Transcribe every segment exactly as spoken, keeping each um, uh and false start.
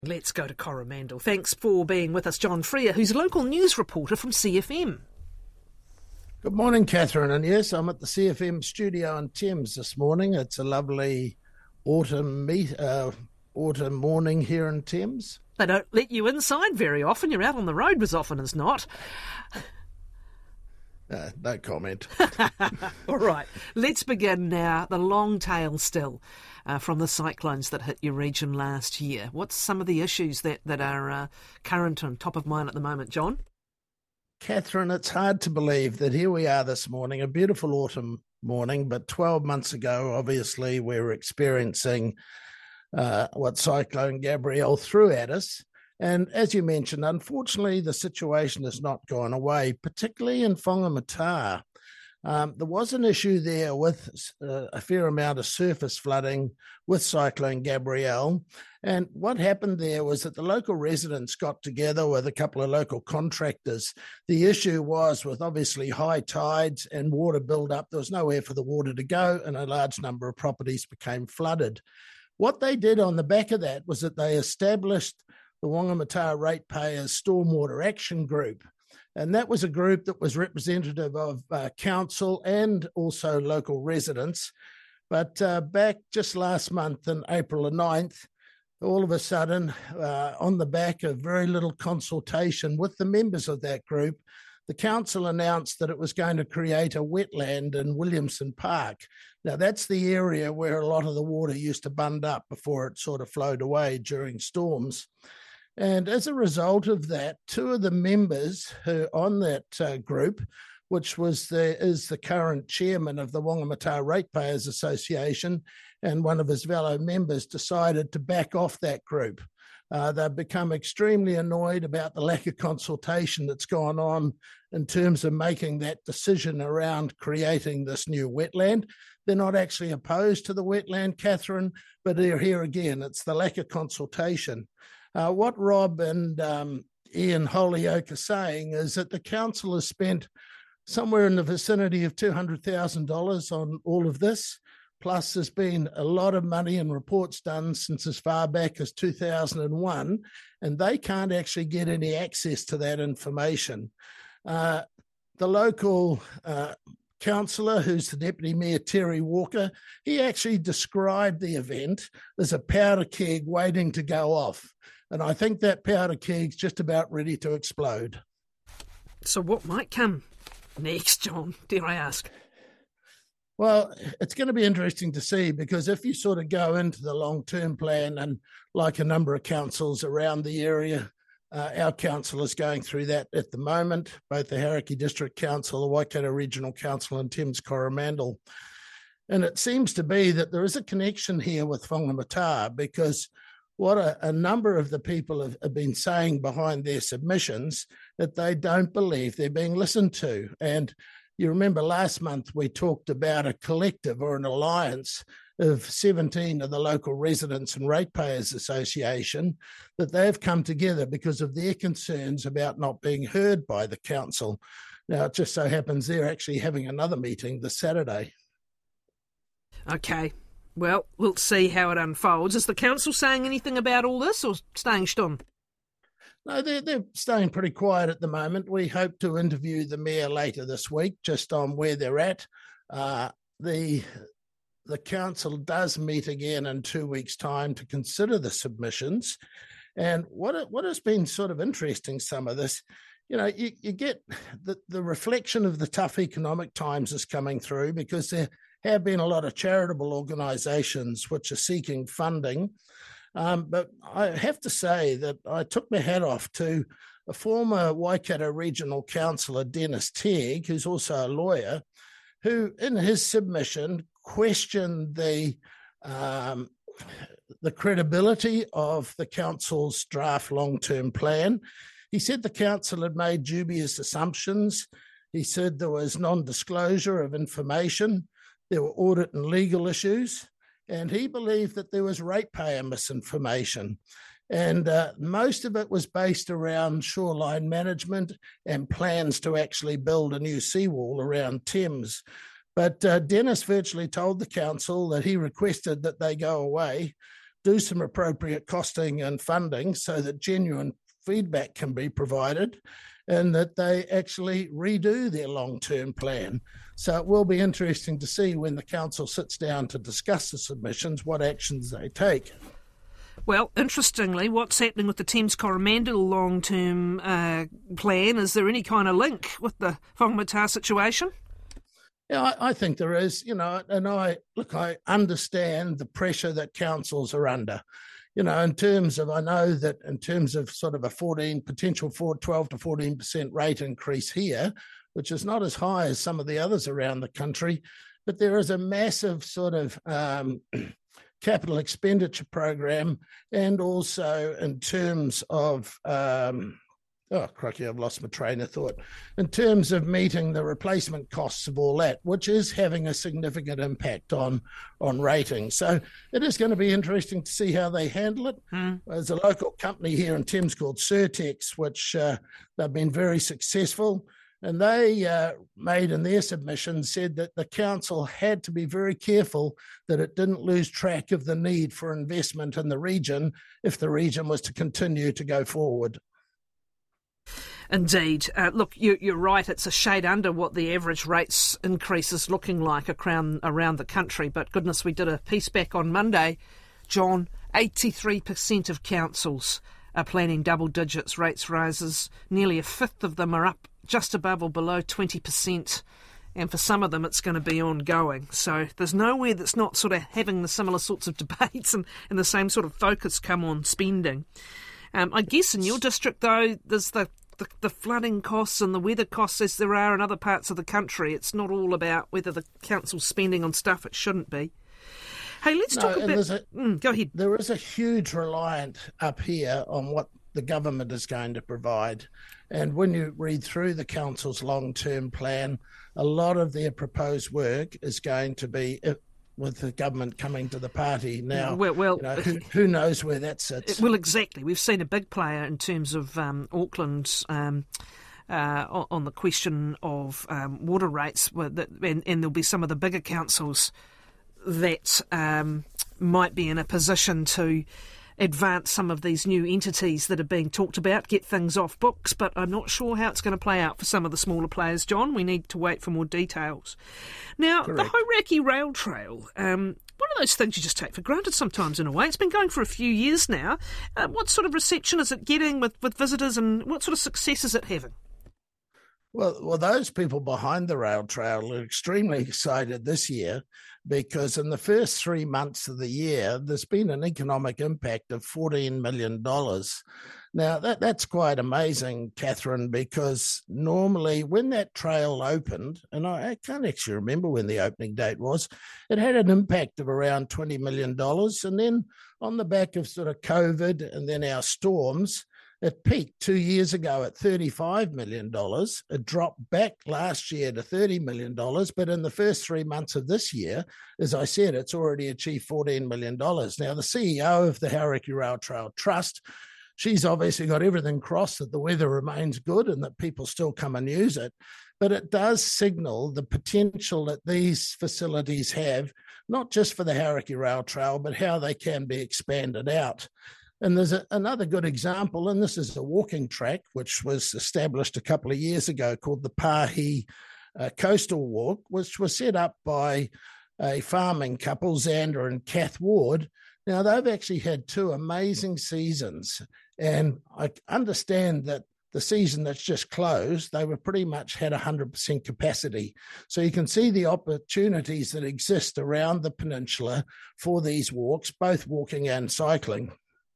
Let's go to Coromandel. Thanks for being with us, John Freer, who's a local news reporter from C F M. Good morning, Catherine. And yes, I'm at the C F M studio in Thames this morning. It's a lovely autumn meet, uh, autumn morning here in Thames. They don't let you inside very often. You're out on the road as often as not. Uh, no comment. All right, let's begin now. The long tail still uh, from the cyclones that hit your region last year. What's some of the issues that, that are uh, current and top of mind at the moment, John? Catherine, it's hard to believe that here we are this morning, a beautiful autumn morning, but twelve months ago, obviously, we were experiencing uh, what Cyclone Gabrielle threw at us. And as you mentioned, unfortunately, the situation has not gone away, particularly in Whangamata. Um, there was an issue there with uh, a fair amount of surface flooding with Cyclone Gabrielle. And what happened there was that the local residents got together with a couple of local contractors. The issue was with obviously high tides and water build-up, there was nowhere for the water to go, and a large number of properties became flooded. What they did on the back of that was that they established the Whangamata Ratepayers Stormwater Action Group. And that was a group that was representative of uh, council and also local residents. But uh, back just last month, on April the ninth, all of a sudden, uh, on the back of very little consultation with the members of that group, the council announced that it was going to create a wetland in Williamson Park. Now, that's the area where a lot of the water used to bund up before it sort of flowed away during storms. And as a result of that, two of the members who on that uh, group, which was the is the current chairman of the Whangamata Ratepayers Association, and one of his fellow members decided to back off that group. Uh, they've become extremely annoyed about the lack of consultation that's gone on in terms of making that decision around creating this new wetland. They're not actually opposed to the wetland, Catherine, but here again, it's the lack of consultation. Uh, what Rob and um, Ian Holyoke are saying is that the council has spent somewhere in the vicinity of two hundred thousand dollars on all of this, plus there's been a lot of money and reports done since as far back as two thousand one, and they can't actually get any access to that information. Uh, the local uh, councillor, who's the Deputy Mayor, Terry Walker, he actually described the event as a powder keg waiting to go off. And I think that powder keg's just about ready to explode. So what might come next, John, dare I ask? Well, it's going to be interesting to see, because if you sort of go into the long-term plan, and like a number of councils around the area, uh, our council is going through that at the moment, both the Hauraki District Council, the Waikato Regional Council and Thames Coromandel. And it seems to be that there is a connection here with Whangamata, because what a, a number of the people have, have been saying behind their submissions, that they don't believe they're being listened to. And you remember last month we talked about a collective or an alliance of seventeen of the local residents and ratepayers association, that they've come together because of their concerns about not being heard by the council. Now, it just so happens they're actually having another meeting this Saturday. Okay. Well, we'll see how it unfolds. Is the council saying anything about all this, or staying stum? No, they're, they're staying pretty quiet at the moment. We hope to interview the mayor later this week, just on where they're at. Uh, the the council does meet again in two weeks' time to consider the submissions. And what what has been sort of interesting, some of this, you know, you, you get the, the reflection of the tough economic times is coming through, because there have been a lot of charitable organisations which are seeking funding. Um, but I have to say that I took my hat off to a former Waikato Regional Councillor, Dennis Tegg, who's also a lawyer, who in his submission questioned the um, the credibility of the council's draft long-term plan. He said the council had made dubious assumptions. He said there was non-disclosure of information. There were audit and legal issues. And he believed that there was ratepayer misinformation. And uh, most of it was based around shoreline management and plans to actually build a new seawall around Thames. But uh, Dennis virtually told the council that he requested that they go away do some appropriate costing and funding so that genuine feedback can be provided and that they actually redo their long-term plan. So it will be interesting to see when the council sits down to discuss the submissions, what actions they take. Well, interestingly, what's happening with the Thames Coromandel long-term uh, plan? Is there any kind of link with the Whangamata situation? Yeah, I, I think there is, you know, and I, look, I understand the pressure that councils are under. You know, in terms of, I know that in terms of sort of a fourteen, potential for twelve to fourteen percent rate increase here, which is not as high as some of the others around the country, but there is a massive sort of um, capital expenditure program, and also in terms of, um, oh, crikey, I've lost my train of thought, in terms of meeting the replacement costs of all that, which is having a significant impact on, on ratings. So it is going to be interesting to see how they handle it. Mm. There's a local company here in Thames called Surtex, which uh, they've been very successful. And they uh, made in their submission said that the council had to be very careful that it didn't lose track of the need for investment in the region if the region was to continue to go forward. Indeed. Uh, look, you, you're right, it's a shade under what the average rates increase is looking like around, around the country. But goodness, we did a piece back on Monday, John, eighty-three percent of councils are planning double digits rates rises. Nearly a fifth of them are up just above or below twenty percent. And for some of them, it's going to be ongoing. So there's nowhere that's not sort of having the similar sorts of debates and, and the same sort of focus come on spending. Um, I guess in your district, though, there's the, the, the flooding costs and the weather costs as there are in other parts of the country. It's not all about whether the council's spending on stuff it shouldn't be. Hey, let's no, talk about... A, mm, go ahead. There is a huge reliance up here on what the government is going to provide. And when you read through the council's long-term plan, a lot of their proposed work is going to be with the government coming to the party. Now, well, well you know, who, who knows where that sits? Well, exactly. We've seen a big player in terms of um, Auckland um, uh, on the question of um, water rates, and, and there'll be some of the bigger councils that um, might be in a position to advance some of these new entities that are being talked about, get things off books, but I'm not sure how it's going to play out for some of the smaller players, John. We need to wait for more details. Now, Correct. The Hauraki Rail Trail, um, one of those things you just take for granted sometimes in a way. It's been going for a few years now. Uh, what sort of reception is it getting with, with visitors, and what sort of success is it having? Well, well, those people behind the rail trail are extremely excited this year because in the first three months of the year, there's been an economic impact of fourteen million dollars. Now, that, that's quite amazing, Catherine, because normally when that trail opened, and I, I can't actually remember when the opening date was, it had an impact of around twenty million dollars. And then on the back of sort of COVID and then our storms, it peaked two years ago at thirty-five million dollars. It dropped back last year to thirty million dollars, but in the first three months of this year, as I said, it's already achieved fourteen million dollars. Now, the C E O of the Hauraki Rail Trail Trust, she's obviously got everything crossed that the weather remains good and that people still come and use it. But it does signal the potential that these facilities have, not just for the Hauraki Rail Trail, but how they can be expanded out. And there's a, another good example, and this is a walking track, which was established a couple of years ago called the Pahi uh, Coastal Walk, which was set up by a farming couple, Xander and Kath Ward. Now, they've actually had two amazing seasons, and I understand that the season that's just closed, they were pretty much had one hundred percent capacity. So you can see the opportunities that exist around the peninsula for these walks, both walking and cycling.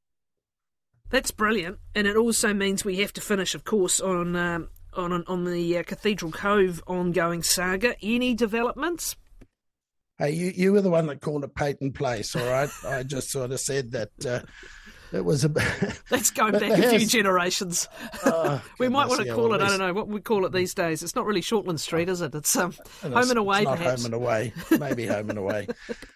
That's brilliant, and it also means we have to finish, of course, on um, on on the uh, Cathedral Cove ongoing saga. Any developments? Hey, you, you were the one that called it Peyton Place, all right? I just sort of said that uh, it was a... Let's go back a house... few generations. Oh, we might want to call it, I don't know, what we call it these days. It's not really Shortland Street, is it? It's um, and Home it's, and Away, it's not perhaps. Home and Away, maybe Home and Away.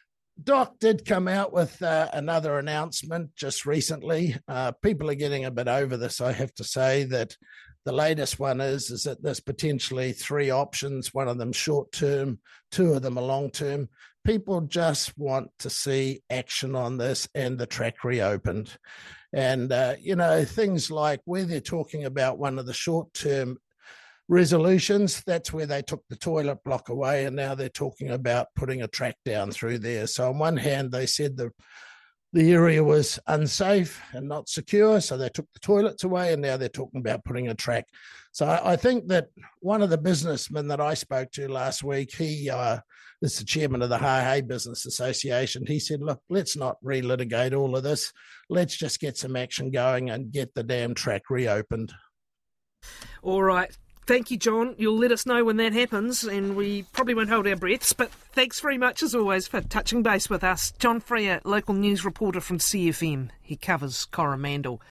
Doc did come out with uh, another announcement just recently. Uh, people are getting a bit over this, I have to say, that the latest one is, is that there's potentially three options, one of them short-term, two of them are long-term. people just want to see action on this and the track reopened. And, uh, you know, things like where they're talking about one of the short-term resolutions, that's where they took the toilet block away, and now they're talking about putting a track down through there. So on one hand, they said the the area was unsafe and not secure, so they took the toilets away, and now they're talking about putting a track. So I, I think that one of the businessmen that I spoke to last week, he uh, is the chairman of the Hahei Business Association. He said, look, let's not relitigate all of this. Let's just get some action going and get the damn track reopened. All right. Thank you, John. You'll let us know when that happens, and we probably won't hold our breaths, but thanks very much, as always, for touching base with us. John Freer, local news reporter from C F M. He covers Coromandel.